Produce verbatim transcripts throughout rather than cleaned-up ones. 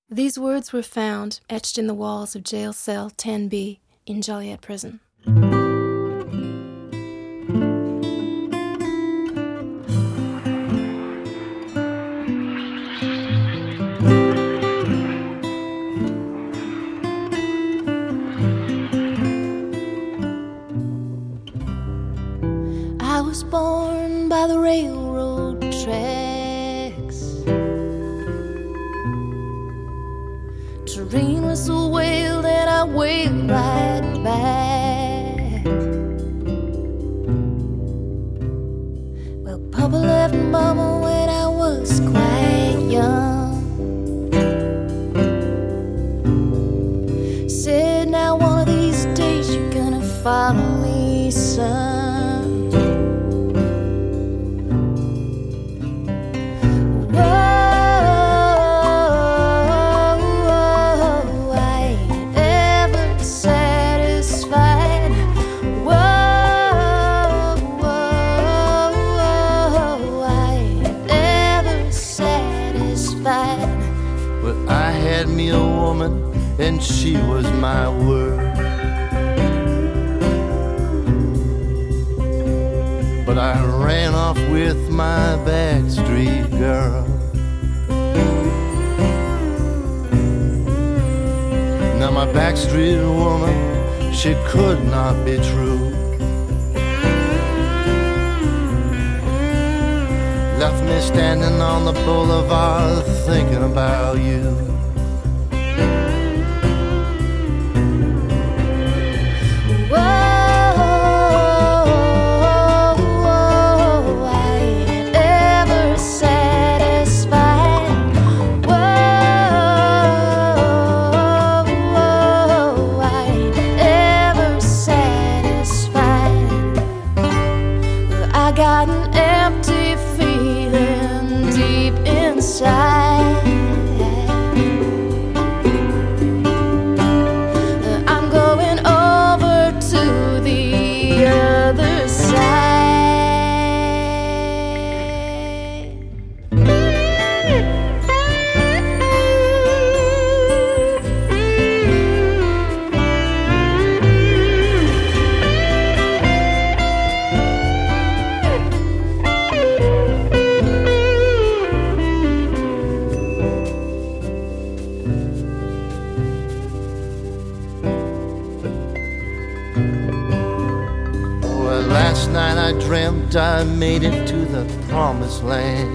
These words were found etched in the walls of jail cell ten B in Joliet Prison. I was born by the railroad tracks. Terrain was so wailed that I wailed right back. Well, Papa left Mama when I was quite young. Said, now one of these days you're gonna follow me, son. Me a woman, and she was my world. But I ran off with my backstreet girl. Now my backstreet woman, she could not be true. Left me standing on the boulevard thinking about you. I got an empty feeling deep inside. I'm going over to the other side. Last night I dreamt I made it to the promised land.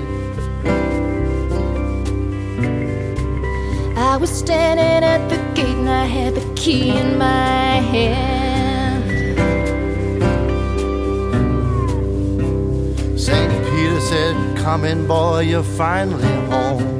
I was standing at the gate and I had the key in my hand. Saint Peter said, come in boy, you're finally home.